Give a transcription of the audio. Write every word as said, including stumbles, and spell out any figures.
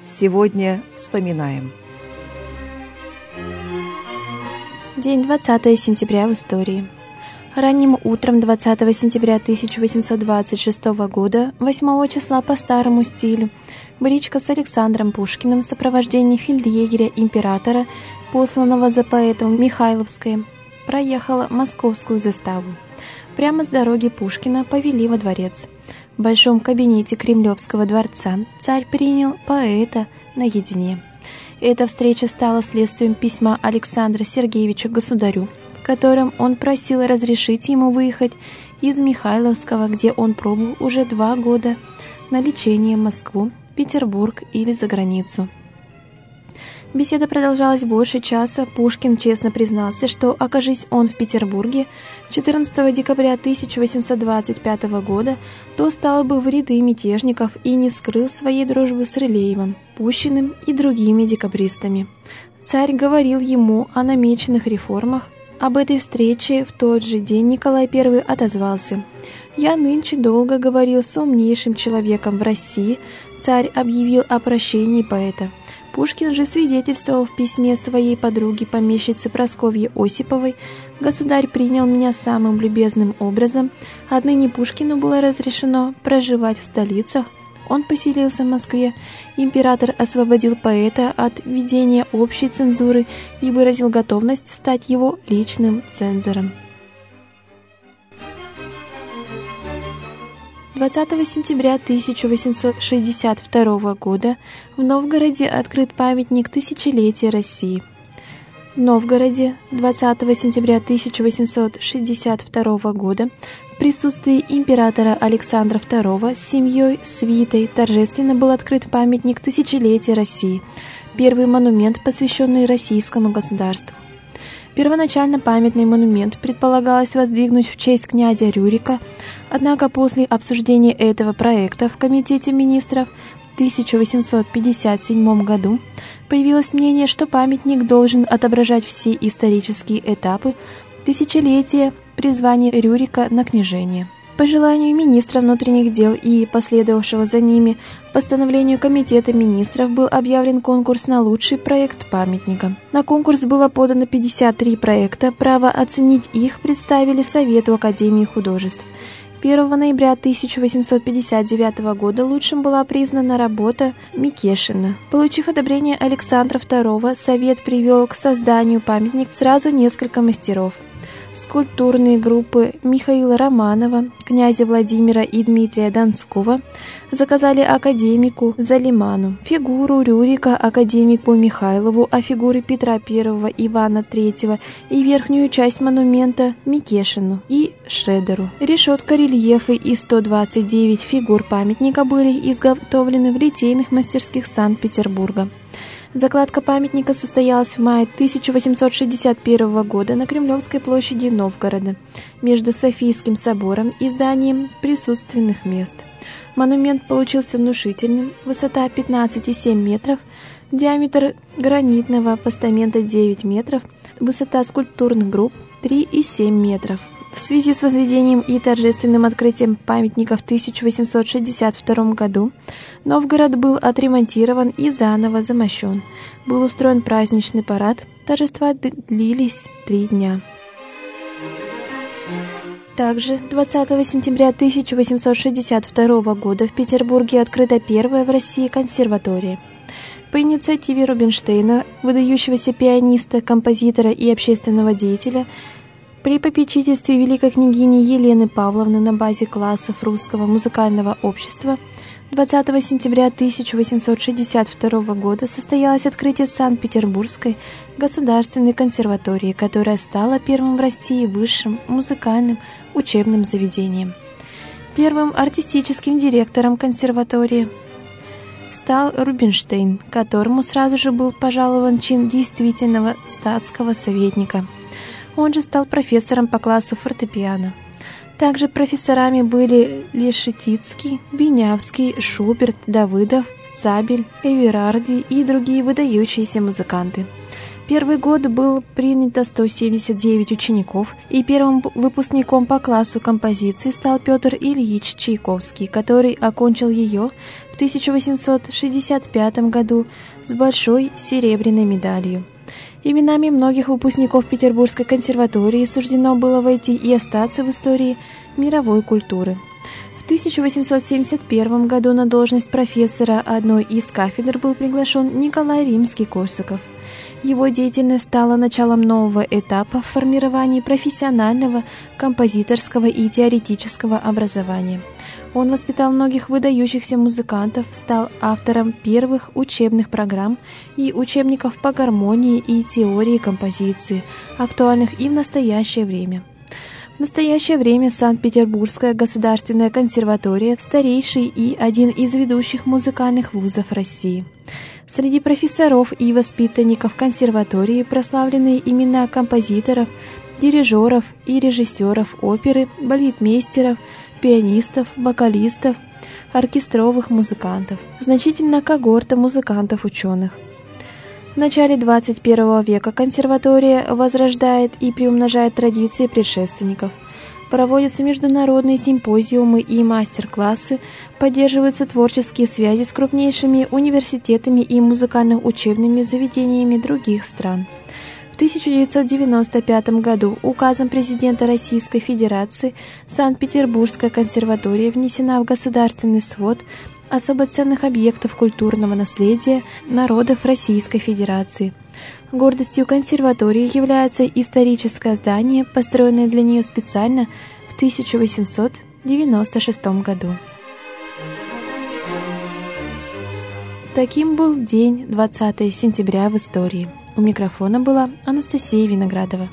Сегодня вспоминаем. День двадцатое сентября в истории. Ранним утром двадцатого сентября тысяча восемьсот двадцать шестого года, восьмого числа по старому стилю, бричка с Александром Пушкиным в сопровождении фельдъегеря-императора, посланного за поэтом Михайловское, проехала московскую заставу. Прямо с дороги Пушкина повели во дворец. В большом кабинете Кремлевского дворца царь принял поэта наедине. Эта встреча стала следствием письма Александра Сергеевича государю, в котором он просил разрешить ему выехать из Михайловского, где он пробыл уже два года, на лечение в Москву, Петербург или за границу. Беседа продолжалась больше часа. Пушкин честно признался, что, окажись он в Петербурге четырнадцатого декабря тысяча восемьсот двадцать пятого года, то стал бы в ряды мятежников и не скрыл своей дружбы с Рылеевым, Пущиным и другими декабристами. Царь говорил ему о намеченных реформах. Об этой встрече в тот же день Николай Первый отозвался: «Я нынче долго говорил с умнейшим человеком в России». Царь объявил о прощении поэта. Пушкин же свидетельствовал в письме своей подруге, помещице Прасковье Осиповой: «Государь принял меня самым любезным образом. Отныне Пушкину было разрешено проживать в столицах. Он поселился в Москве. Император освободил поэта от ведения общей цензуры и выразил готовность стать его личным цензором». двадцатого сентября тысяча восемьсот шестьдесят второго года в Новгороде открыт памятник тысячелетия России. В Новгороде двадцатого сентября тысяча восемьсот шестьдесят второго года в присутствии императора Александра Второго с семьей, свитой торжественно был открыт памятник тысячелетия России, первый монумент, посвященный российскому государству. Первоначально памятный монумент предполагалось воздвигнуть в честь князя Рюрика, однако после обсуждения этого проекта в Комитете министров в тысяча восемьсот пятьдесят седьмом году появилось мнение, что памятник должен отображать все исторические этапы тысячелетия призвания Рюрика на княжение. По желанию министра внутренних дел и последовавшего за ними постановлению Комитета министров был объявлен конкурс на лучший проект памятника. На конкурс было подано пятьдесят три проекта, право оценить их представили Совету Академии художеств. первого ноября тысяча восемьсот пятьдесят девятого года лучшим была признана работа Микешина. Получив одобрение Александра Второго, Совет привел к созданию памятника сразу несколько мастеров. Скульптурные группы Михаила Романова, князя Владимира и Дмитрия Донского заказали академику Залиману, фигуру Рюрика академику Михайлову, а фигуры Петра Первого, Ивана Третьего и верхнюю часть монумента Микешину и Шредеру. Решетка, рельефы и сто двадцать девять фигур памятника были изготовлены в литейных мастерских Санкт-Петербурга. Закладка памятника состоялась в мае тысяча восемьсот шестьдесят первого года на Кремлевской площади Новгорода, между Софийским собором и зданием присутственных мест. Монумент получился внушительным, высота пятнадцать целых семь десятых метров, диаметр гранитного постамента девять метров, высота скульптурных групп три целых семь десятых метров. В связи с возведением и торжественным открытием памятника в тысяча восемьсот шестьдесят втором году Новгород был отремонтирован и заново замощен. Был устроен праздничный парад, торжества длились три дня. Также двадцатого сентября тысяча восемьсот шестьдесят второго года в Петербурге открыта первая в России консерватория. По инициативе Рубинштейна, выдающегося пианиста, композитора и общественного деятеля, при попечительстве великой княгини Елены Павловны на базе классов Русского музыкального общества двадцатого сентября тысяча восемьсот шестьдесят второго года состоялось открытие Санкт-Петербургской государственной консерватории, которая стала первым в России высшим музыкальным учебным заведением. Первым артистическим директором консерватории стал Рубинштейн, которому сразу же был пожалован чин действительного статского советника. Он же стал профессором по классу фортепиано. Также профессорами были Лешетицкий, Винявский, Шуберт, Давыдов, Цабель, Эверарди и другие выдающиеся музыканты. Первый год был принято сто семьдесят девять учеников, и первым выпускником по классу композиции стал Петр Ильич Чайковский, который окончил ее в тысяча восемьсот шестьдесят пятом году с большой серебряной медалью. Именами многих выпускников Петербургской консерватории суждено было войти и остаться в истории мировой культуры. В тысяча восемьсот семьдесят первом году на должность профессора одной из кафедр был приглашен Николай Римский-Корсаков. Его деятельность стала началом нового этапа в формировании профессионального, композиторского и теоретического образования. Он воспитал многих выдающихся музыкантов, стал автором первых учебных программ и учебников по гармонии и теории композиции, актуальных и в настоящее время. В настоящее время Санкт-Петербургская государственная консерватория – старейший и один из ведущих музыкальных вузов России. Среди профессоров и воспитанников консерватории прославлены имена композиторов, дирижеров и режиссеров оперы, балетмейстеров, пианистов, вокалистов, оркестровых музыкантов, значительная когорта музыкантов-ученых. В начале двадцать первого века консерватория возрождает и приумножает традиции предшественников. Проводятся международные симпозиумы и мастер-классы, поддерживаются творческие связи с крупнейшими университетами и музыкально-учебными заведениями других стран. В тысяча девятьсот девяносто пятом году указом президента Российской Федерации Санкт-Петербургская консерватория внесена в государственный свод особо ценных объектов культурного наследия народов Российской Федерации. Гордостью консерватории является историческое здание, построенное для нее специально в тысяча восемьсот девяносто шестом году. Таким был день двадцатого сентября в истории. У микрофона была Анастасия Виноградова.